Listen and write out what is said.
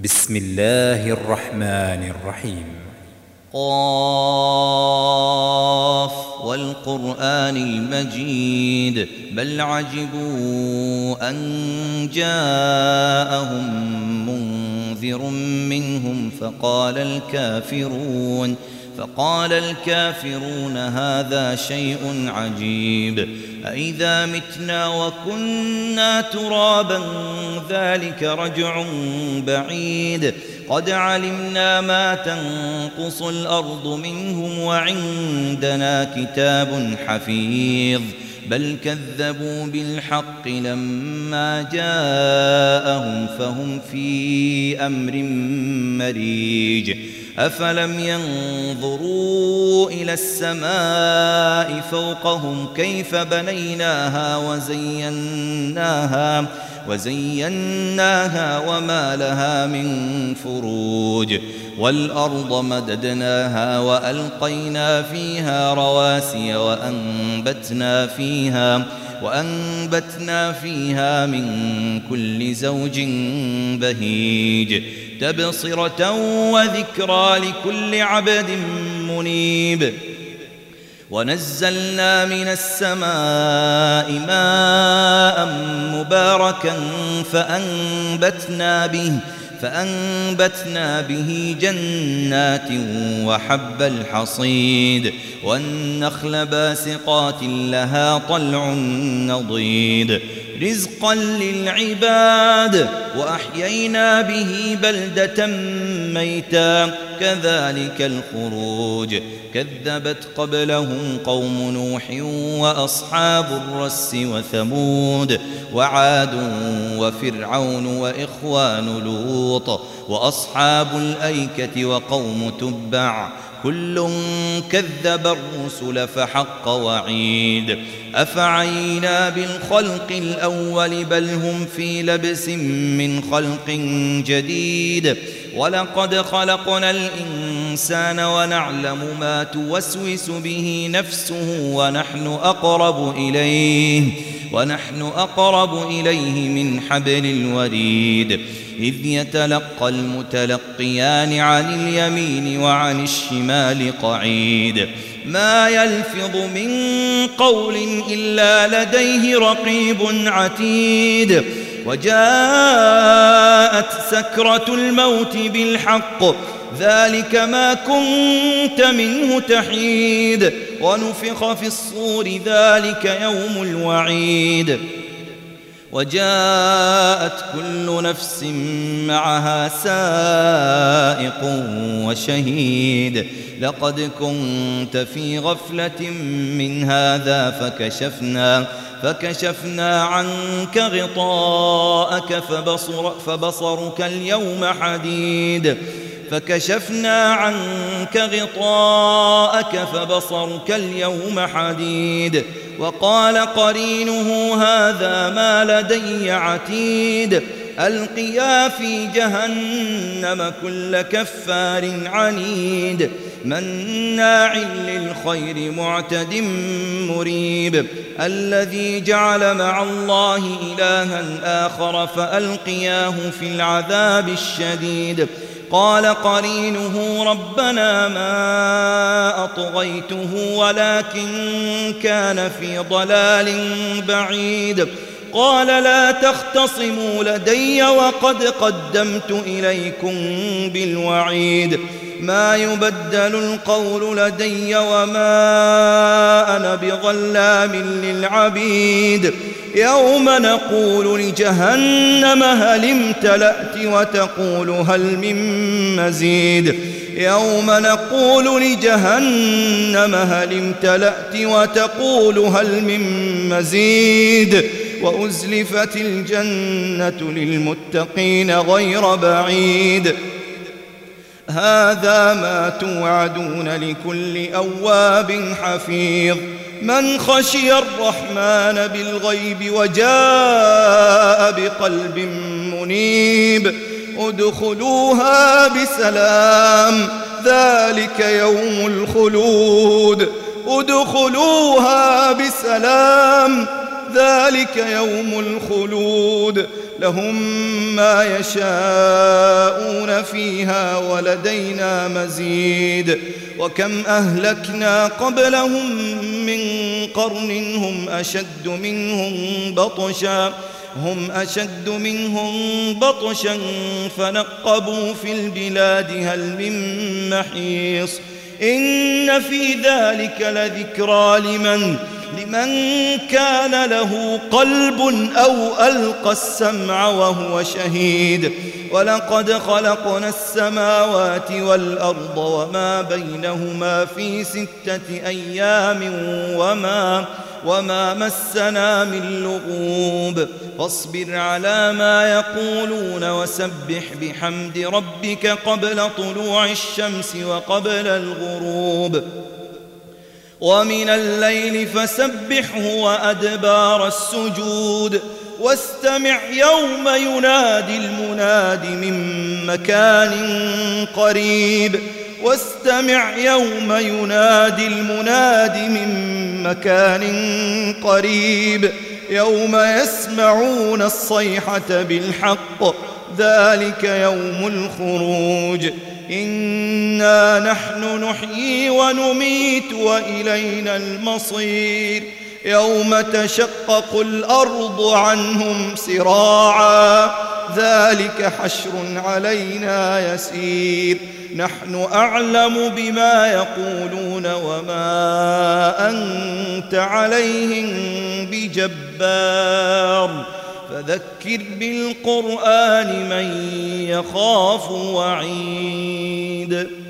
بسم الله الرحمن الرحيم. قاف والقرآن المجيد بل عجبوا أن جاءهم منذر منهم فقال الكافرون هذا شيء عجيب أإذا متنا وكنا ترابا ذلك رجع بعيد قد علمنا ما تنقص الأرض منهم وعندنا كتاب حفيظ بل كذبوا بالحق لما جاءهم فهم في أمر مريج أفلم ينظروا إلى السماء فوقهم كيف بنيناها وزيناها وما لها من فروج والأرض مددناها وألقينا فيها رواسي وأنبتنا فيها من كل زوج بهيج تبصرة وذكرى لكل عبد منيب ونزلنا من السماء ماء مباركا فأنبتنا به جنات وحب الحصيد والنخل باسقات لها طلع نضيد رزقا للعباد وأحيينا به بلدة ميتا كذلك الخروج كذبت قبلهم قوم نوح وأصحاب الرس وثمود وعاد وفرعون وإخوان لوط وأصحاب الأيكة وقوم تبع كل كذب الرسل فحق وعيد أفعينا بالخلق الأول بل هم في لبس من خلق جديد ولقد خلقنا الإنسان ونعلم ما توسوس به نفسه ونحن أقرب إليه من حبل الوريد إذ يتلقى المتلقيان عن اليمين وعن الشمال قعيد ما يلفظ من قول إلا لديه رقيب عتيد وجاءت سكرة الموت بالحق ذلك ما كنت منه تحيد ونفخ في الصور ذلك يوم الوعيد وجاءت كل نفس معها سائق وشهيد لقد كنت في غفلة من هذا فكشفنا عنك غطاءك فبصرك اليوم حديد وقال قرينه هذا ما لدي عتيد ألقيا في جهنم كل كفار عنيد مناع للخير معتد مريب الذي جعل مع الله إلها آخر فألقياه في العذاب الشديد قال قرينه ربنا ما أطغيته ولكن كان في ضلال بعيد قال لا تختصموا لدي وقد قدمت إليكم بالوعيد ما يبدل القول لدي وما أنا بظلام للعبيد يوم نقول لجهنم هل امتلأت وتقول هل من مزيد وأزلفت الجنة للمتقين غير بعيد هذا ما توعدون لكل أواب حفيظ من خشي الرحمن بالغيب وجاء بقلب منيب ادخلوها بسلام ذلك يوم الخلود لهم ما يشاءون فيها ولدينا مزيد. وكم أهلكنا قبلهم من قرن هم أشد منهم بطشا فنقبوا في البلاد هل من محيص. إن في ذلك لذكرى لمن كان له قلب أو ألقى السمع وهو شهيد. ولقد خلقنا السماوات والأرض وما بينهما في 6 أيام وما مسنا من لغوب. فاصبر على ما يقولون وسبح بحمد ربك قبل طلوع الشمس وقبل الغروب، ومن الليل فسبحه وأدبار السجود. واستمع يوم ينادي المناد من مكان قريب يوم يسمعون الصيحة بالحق ذلك يوم الخروج. إنا نحن نحيي ونميت وإلينا المصير. يوم تشقق الأرض عنهم سراعا ذلك حشر علينا يسير. نحن أعلم بما يقولون وما أنت عليهم بجبار. فذكر بالقرآن من يخاف وعيد.